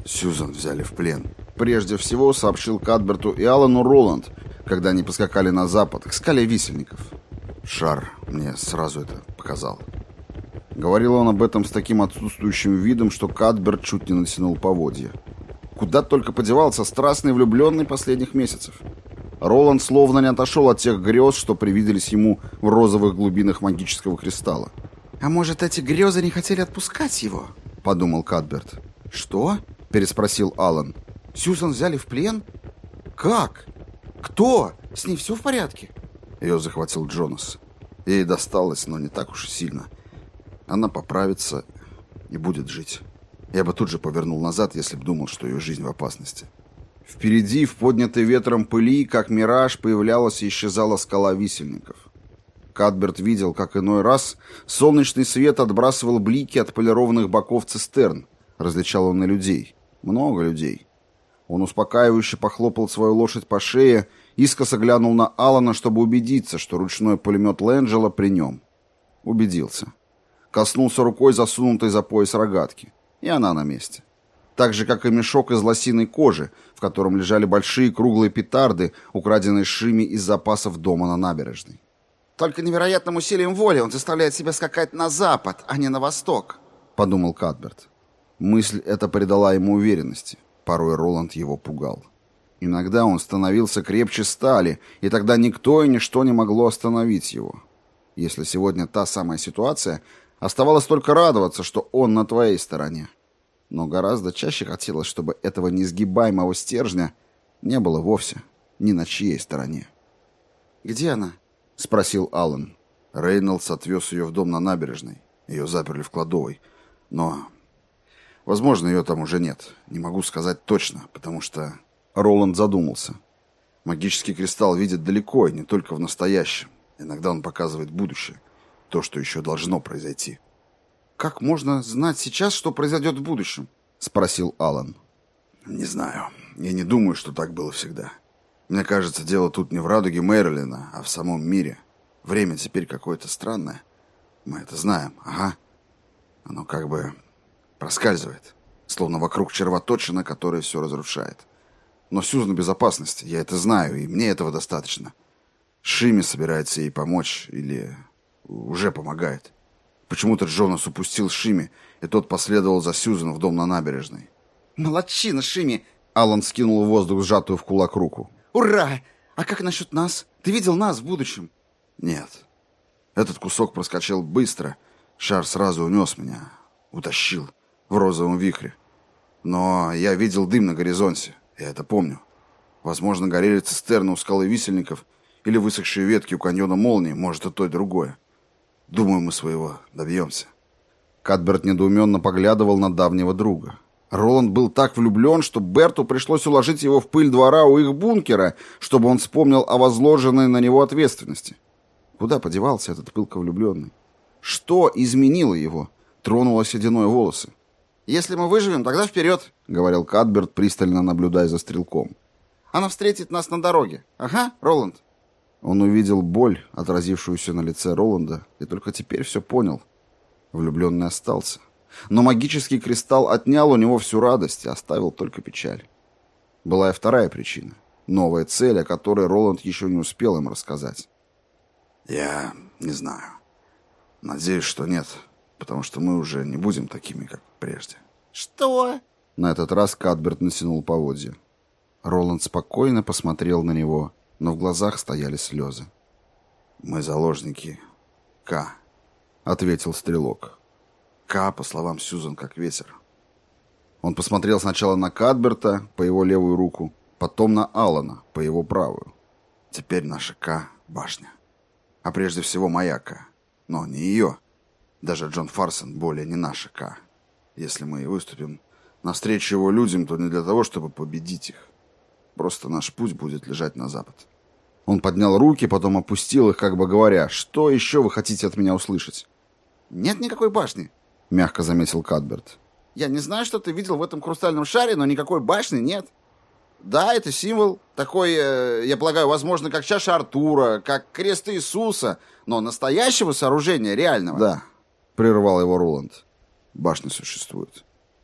Сьюзан взяли в плен. Прежде всего сообщил Кадберту и Алану Роланд, когда они поскакали на запад, к скале висельников. Шар мне сразу это показал. Говорил он об этом с таким отсутствующим видом, что Кадберт чуть не натянул поводья. Куда только подевался страстный влюбленный последних месяцев. Роланд словно не отошел от тех грез, что привиделись ему в розовых глубинах магического кристалла. «А может, эти грезы не хотели отпускать его?» — подумал Кадберт. «Что?» — переспросил Алан. «Сьюзан взяли в плен? Как? Кто? С ней все в порядке?» Ее захватил Джонас. Ей досталось, но не так уж и сильно. Она поправится и будет жить. Я бы тут же повернул назад, если б думал, что ее жизнь в опасности. Впереди, в поднятой ветром пыли, как мираж, появлялась и исчезала скала висельников. Кадберт видел, как иной раз солнечный свет отбрасывал блики от полированных боков цистерн. Различал он и людей. Много людей. Он успокаивающе похлопал свою лошадь по шее, искоса глянул на Алана, чтобы убедиться, что ручной пулемет Лэнджела при нем. Убедился. Коснулся рукой засунутой за пояс рогатки. И она на месте. Так же, как и мешок из лосиной кожи, в котором лежали большие круглые петарды, украденные Шими из запасов дома на набережной. «Только невероятным усилием воли он заставляет себя скакать на запад, а не на восток», — подумал Кадберт. Мысль эта придала ему уверенности. Порой Роланд его пугал. Иногда он становился крепче стали, и тогда никто и ничто не могло остановить его. Если сегодня та самая ситуация, оставалось только радоваться, что он на твоей стороне. Но гораздо чаще хотелось, чтобы этого неизгибаемого стержня не было вовсе ни на чьей стороне. «Где она?» — спросил Алан. Рейнольдс отвез ее в дом на набережной. Ее заперли в кладовой. Но, возможно, ее там уже нет. Не могу сказать точно, потому что... Роланд задумался. Магический кристалл видит далеко, и не только в настоящем. Иногда он показывает будущее. То, что еще должно произойти. «Как можно знать сейчас, что произойдет в будущем?» — спросил Алан. «Не знаю. Я не думаю, что так было всегда. Мне кажется, дело тут не в радуге Мэрилина, а в самом мире. Время теперь какое-то странное. Мы это знаем, ага. Оно как бы проскальзывает, словно вокруг червоточина, которая все разрушает. Но Сьюзан в безопасности, я это знаю, и мне этого достаточно. Шими собирается ей помочь, или уже помогает. Почему-то Джонас упустил Шими, и тот последовал за Сьюзан в дом на набережной». «Молодчина, Шими!» Алан скинул в воздух сжатую в кулак руку. «Ура! А как насчет нас? Ты видел нас в будущем?» «Нет. Этот кусок проскочил быстро. Шар сразу унес меня. Утащил в розовом вихре. Но я видел дым на горизонте. Я это помню. Возможно, горели цистерны у скалы висельников или высохшие ветки у каньона молнии. Может, и то, и другое. Думаю, мы своего добьемся». Кадберт недоуменно поглядывал на давнего друга. Роланд был так влюблен, что Берту пришлось уложить его в пыль двора у их бункера, чтобы он вспомнил о возложенной на него ответственности. Куда подевался этот пылко влюбленный? Что изменило его? Тронуло сединой волосы. «Если мы выживем, тогда вперед», — говорил Кадберт, пристально наблюдая за стрелком. «Она встретит нас на дороге. Ага, Роланд». Он увидел боль, отразившуюся на лице Роланда, и только теперь все понял. Влюбленный остался. Но магический кристалл отнял у него всю радость и оставил только печаль. Была и вторая причина. Новая цель, о которой Роланд еще не успел им рассказать. «Я не знаю. Надеюсь, что нет, потому что мы уже не будем такими, как прежде». «Что?» На этот раз Кадберт натянул поводья. Роланд спокойно посмотрел на него, но в глазах стояли слезы. «Мы заложники К», — ответил стрелок. «К, по словам Сьюзан, как ветер». Он посмотрел сначала на Кадберта, по его левую руку, потом на Алана, по его правую. «Теперь наша К — башня. А прежде всего моя К. Но не ее. Даже Джон Фарсон более не наша К. Если мы и выступим навстречу его людям, то не для того, чтобы победить их. Просто наш путь будет лежать на запад». Он поднял руки, потом опустил их, как бы говоря, «Что еще вы хотите от меня услышать?» «Нет никакой башни», — мягко заметил Кадберт. «Я не знаю, что ты видел в этом хрустальном шаре, но никакой башни нет. Да, это символ, такой, я полагаю, возможно, как чаша Артура, как крест Иисуса, но настоящего сооружения, реального». «Да», — прервал его Роланд. «Башня существует.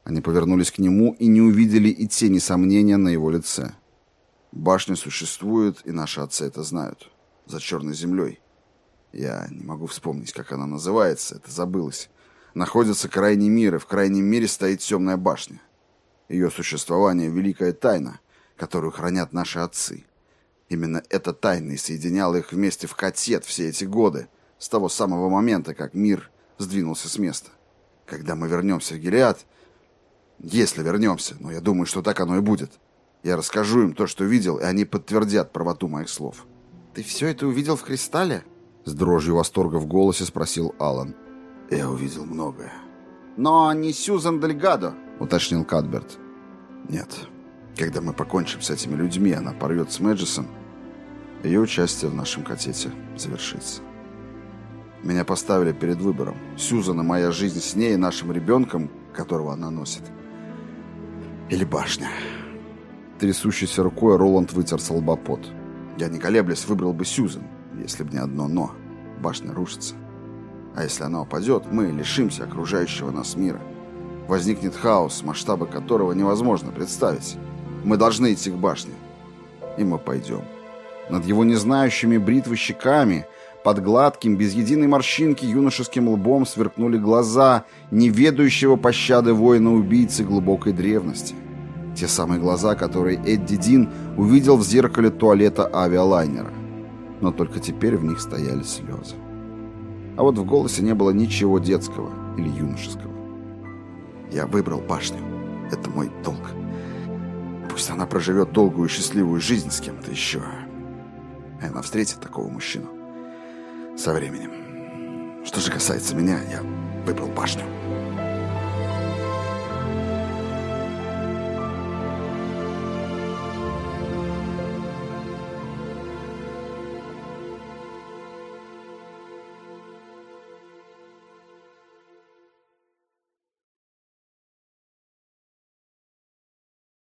Они повернулись к нему и не увидели и тени сомнения на его лице. Башня существует, и наши отцы это знают. За черной землей. Я не могу вспомнить, как она называется, это забылось. Находится крайний мир, и в крайнем мире стоит темная башня. Ее существование — великая тайна, которую хранят наши отцы. Именно эта тайна и соединяла их вместе в Катет все эти годы, с того самого момента, как мир сдвинулся с места. Когда мы вернемся в Гилеад, если вернемся, но я думаю, что так оно и будет, я расскажу им то, что видел, и они подтвердят правоту моих слов. «Ты все это увидел в кристалле?» С дрожью восторга в голосе спросил Алан. «Я увидел многое». «Но не Сьюзан Дельгадо», — уточнил Кадберт. «Нет. Когда мы покончим с этими людьми, она порвет с Мэджисом, ее участие в нашем Катете завершится. Меня поставили перед выбором. Сьюзан и моя жизнь с ней и нашим ребенком, которого она носит. Или башня». Трясущейся рукой Роланд вытер со лба пот. «Я, не колеблясь, выбрал бы Сьюзан, если бы не одно «но». Башня рушится. А если она упадет, мы лишимся окружающего нас мира. Возникнет хаос, масштабы которого невозможно представить. Мы должны идти к башне. И мы пойдем». Над его незнающими бритвы щеками, под гладким, без единой морщинки юношеским лбом сверкнули глаза неведающего пощады воина-убийцы глубокой древности. Те самые глаза, которые Эдди Дин увидел в зеркале туалета авиалайнера. Но только теперь в них стояли слезы. А вот в голосе не было ничего детского или юношеского. «Я выбрал башню. Это мой долг. Пусть она проживет долгую и счастливую жизнь с кем-то еще. И она встретит такого мужчину со временем. Что же касается меня, я выбрал башню».